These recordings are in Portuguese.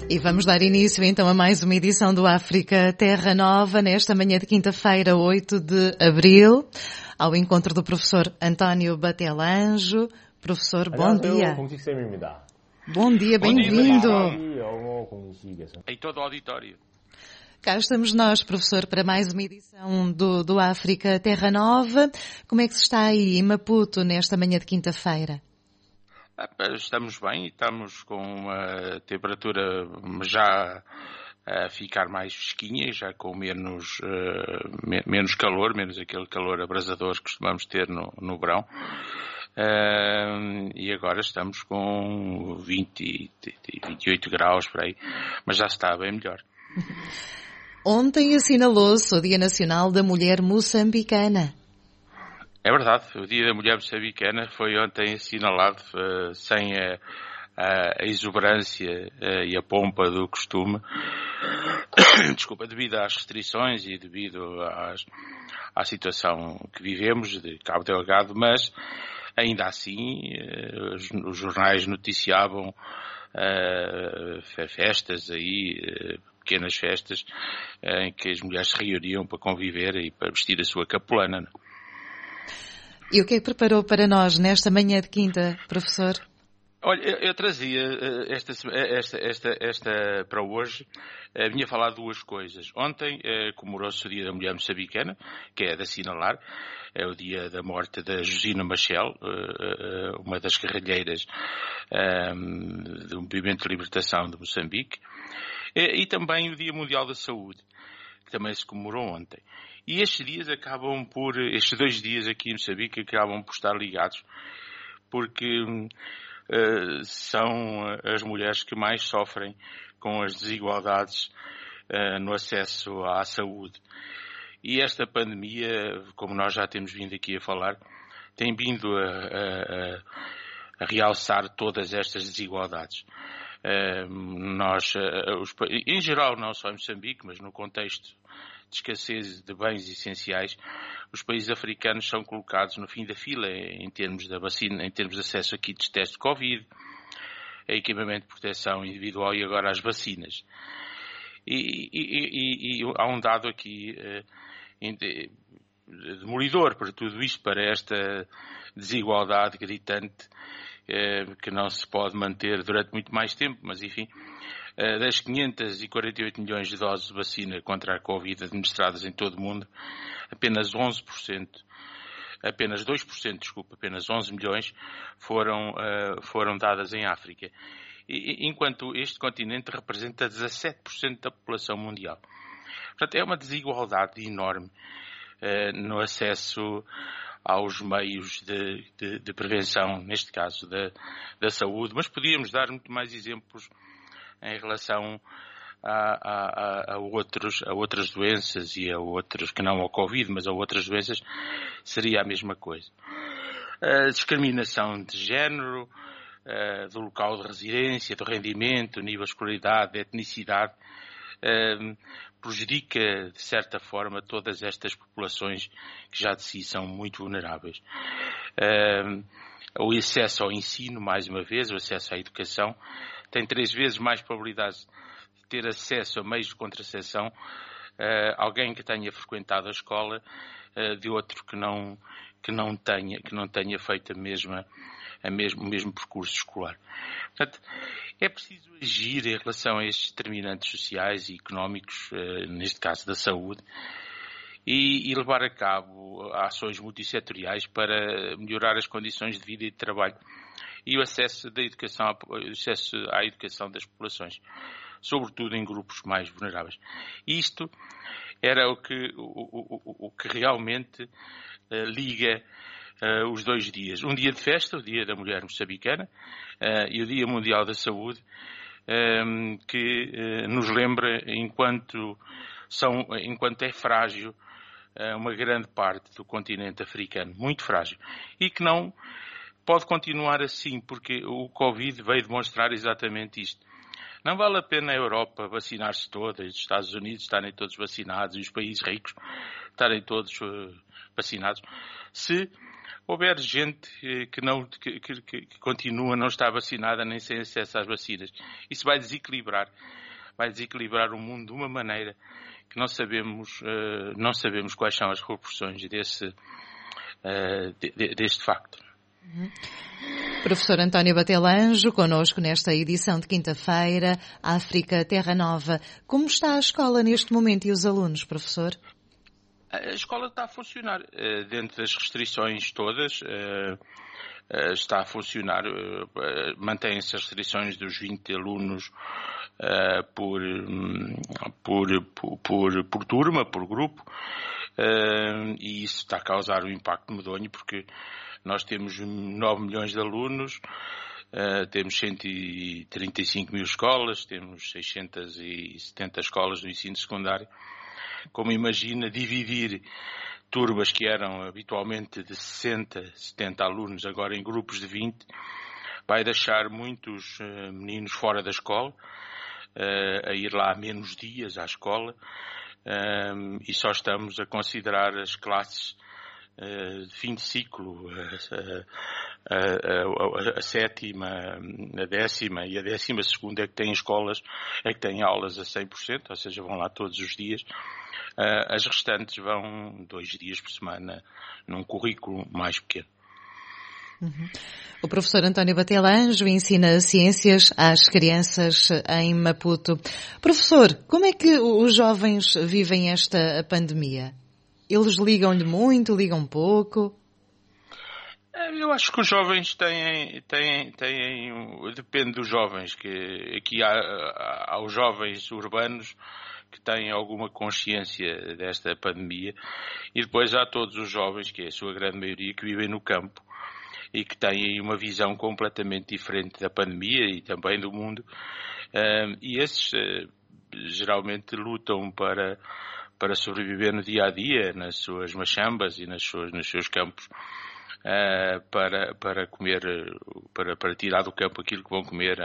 E vamos dar início então a mais uma edição do África Terra Nova, nesta manhã de quinta-feira, 8 de abril, ao encontro do professor António Batelanjo. Professor, bom dia. 공식쌤입니다. Bom dia, bem-vindo. Em todo o auditório. Cá estamos nós, professor, para mais uma edição do África Terra Nova. Como é que se está aí em Maputo nesta manhã de quinta-feira? Estamos bem, estamos com uma temperatura já a ficar mais fresquinha, já com menos calor, menos aquele calor abrasador que costumamos ter no verão. E agora estamos com 20, 28 graus por aí, mas já está bem melhor. Ontem assinalou-se o Dia Nacional da Mulher Moçambicana. É verdade, o Dia da Mulher Moçambicana foi ontem assinalado sem a exuberância e a pompa do costume, devido às restrições e devido à situação que vivemos de Cabo Delgado, mas ainda assim os jornais noticiavam festas aí, pequenas festas em que as mulheres se reuniam para conviver e para vestir a sua capulana. E o que é que preparou para nós nesta manhã de quinta, professor? Olha, eu trazia esta para hoje, vinha falar duas coisas. Ontem comemorou-se o Dia da Mulher Moçambicana, que é de assinalar, é o dia da morte da Josina Machel, uma das guerrilheiras do Movimento de Libertação de Moçambique, e também o Dia Mundial da Saúde, que também se comemorou ontem. E estes dois dias aqui em Moçambique acabam por estar ligados, porque são as mulheres que mais sofrem com as desigualdades no acesso à saúde. E esta pandemia, como nós já temos vindo aqui a falar, tem vindo a realçar todas estas desigualdades. Em geral, não só em Moçambique, mas no contexto de escassez de bens essenciais, os países africanos são colocados no fim da fila em termos da vacina, em termos de acesso a kits de teste de Covid, a equipamento de proteção individual e agora às vacinas. E há um dado aqui demolidor para tudo isto, para esta desigualdade gritante que não se pode manter durante muito mais tempo, mas enfim. Das 548 milhões de doses de vacina contra a Covid administradas em todo o mundo, apenas 11%, apenas 11 milhões foram dadas em África, enquanto este continente representa 17% da população mundial. Portanto, é uma desigualdade enorme no acesso aos meios de prevenção, neste caso da saúde, mas podíamos dar muito mais exemplos em relação a outras doenças e a outras, que não ao Covid, mas a outras doenças, seria a mesma coisa. A discriminação de género, do local de residência, do rendimento, nível de escolaridade, de etnicidade, prejudica, de certa forma, todas estas populações que já de si são muito vulneráveis. O acesso ao ensino, mais uma vez, o acesso à educação, tem 3 vezes mais probabilidades de ter acesso a meios de contracepção alguém que tenha frequentado a escola de outro que não tenha feito o mesmo percurso escolar. Portanto, é preciso agir em relação a estes determinantes sociais e económicos, neste caso da saúde, e levar a cabo ações multissetoriais para melhorar as condições de vida e de trabalho e o acesso à educação das populações, sobretudo em grupos mais vulneráveis. Isto era o que realmente liga os 2 dias. Um dia de festa, o Dia da Mulher Moçambicana, e o Dia Mundial da Saúde, que nos lembra enquanto é frágil uma grande parte do continente africano, muito frágil, e que não pode continuar assim, porque o Covid veio demonstrar exatamente isto. Não vale a pena a Europa vacinar-se toda, os Estados Unidos estarem todos vacinados e os países ricos estarem todos vacinados, se houver gente que continua a não estar vacinada nem sem acesso às vacinas. Isso vai desequilibrar o mundo de uma maneira que não sabemos quais são as proporções deste facto. Professor António Batelanjo, connosco nesta edição de quinta-feira, África Terra Nova. Como está a escola neste momento e os alunos, professor? A escola está a funcionar dentro das restrições todas. Está a funcionar, mantém-se as restrições dos 20 alunos por turma, por grupo, e isso está a causar um impacto medonho, porque nós temos 9 milhões de alunos, temos 135 mil escolas, temos 670 escolas do ensino secundário. Como imagina, dividir turmas que eram habitualmente de 60, 70 alunos, agora em grupos de 20, vai deixar muitos meninos fora da escola, a ir lá menos dias à escola, e só estamos a considerar as classes de fim de ciclo, a sétima, a décima e a 12ª é que têm escolas, é que têm aulas a 100%, ou seja, vão lá todos os dias. As restantes vão 2 dias por semana num currículo mais pequeno. O professor António Batelanjo ensina ciências às crianças em Maputo. Professor, como é que os jovens vivem esta pandemia? Eles ligam-lhe muito, ligam pouco? Eu acho que os jovens têm depende dos jovens, que aqui há os jovens urbanos que têm alguma consciência desta pandemia, e depois há todos os jovens, que é a sua grande maioria, que vivem no campo e que têm uma visão completamente diferente da pandemia e também do mundo, e esses geralmente lutam para sobreviver no dia a dia, nas suas machambas e nos seus campos, para comer, para tirar do campo aquilo que vão comer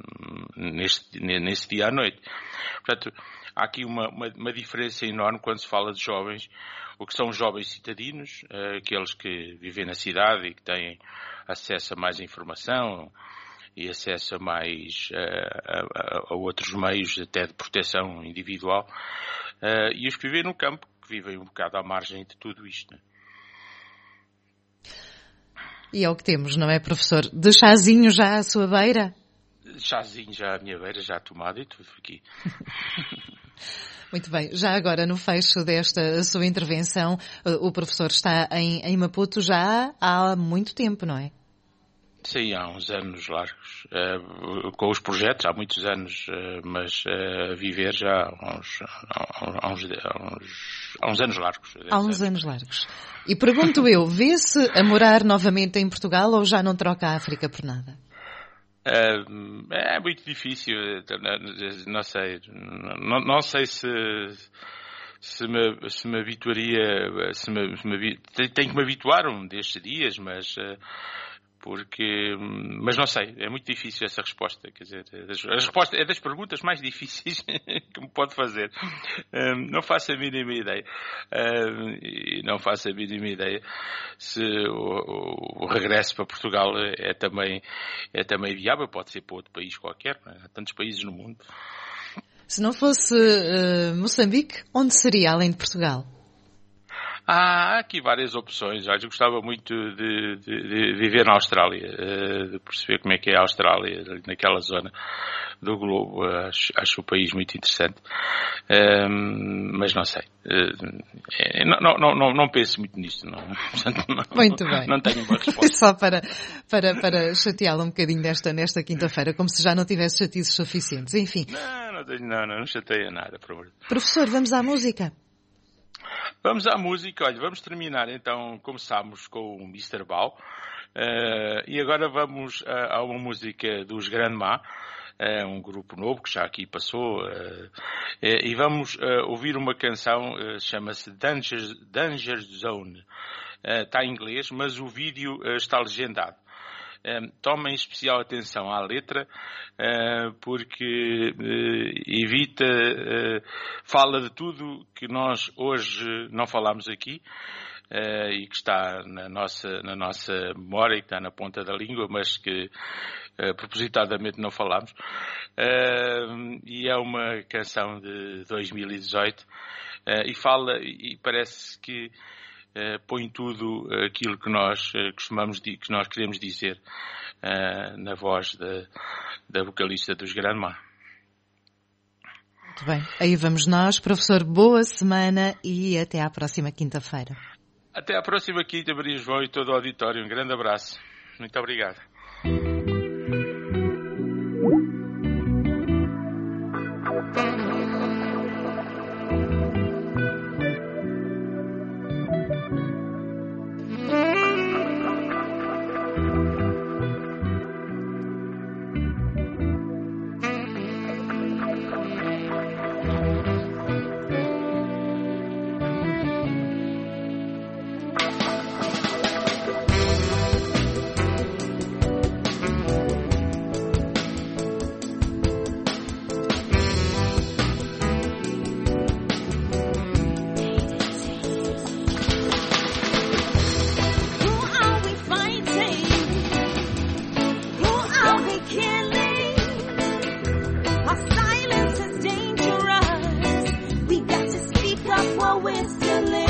nesse dia à noite. Portanto, há aqui uma diferença enorme quando se fala de jovens, o que são os jovens citadinos, aqueles que vivem na cidade e que têm acesso a mais informação e acesso a mais a outros meios até de proteção individual, e os que vivem no campo, que vivem um bocado à margem de tudo isto. E é o que temos, não é, professor? De chazinho já à sua beira? Chazinho já à minha beira, já tomado e tudo aqui. Muito bem. Já agora, no fecho desta sua intervenção, o professor está em Maputo já há muito tempo, não é? Sim, há uns anos largos. Com os projetos, há muitos anos, mas viver já há uns anos largos. Há uns anos largos. E pergunto eu, vê-se a morar novamente em Portugal ou já não troca a África por nada? É muito difícil, não sei. Não sei se me habituaria, tenho que me habituar um destes dias, mas não sei, é muito difícil essa resposta, quer dizer, a resposta é das perguntas mais difíceis que me pode fazer. Não faço a mínima ideia, e não faço a mínima ideia se o regresso para Portugal é também viável, pode ser para outro país qualquer, há tantos países no mundo. Se não fosse Moçambique, onde seria além de Portugal? Há aqui várias opções. Eu gostava muito de viver na Austrália, de perceber como é que é a Austrália, naquela zona do globo. Acho o país muito interessante. Mas não sei. Não penso muito nisto. Muito bem. Não tenho uma resposta. Só para chateá-lo um bocadinho nesta quinta-feira, como se já não tivesse chatices suficientes. Enfim. Não chateia nada, por favor. Professor, vamos à música. Vamos à música, olha, vamos terminar então, começámos com o Mr. Bau, e agora vamos a uma música dos Grandma, um grupo novo que já aqui passou, e vamos ouvir uma canção, chama-se Danger Zone, está em inglês, mas o vídeo está legendado. Tomem especial atenção à letra, porque fala de tudo que nós hoje não falámos aqui, e que está na nossa memória, que está na ponta da língua, mas que propositadamente não falamos. E é uma canção de 2018 e fala, e parece que põe tudo aquilo que nós que nós queremos dizer na voz da vocalista dos Granma. Muito bem, aí vamos nós. Professor, boa semana e até à próxima quinta-feira. Até à próxima quinta, Maria João e todo o auditório. Um grande abraço. Muito obrigado. We're still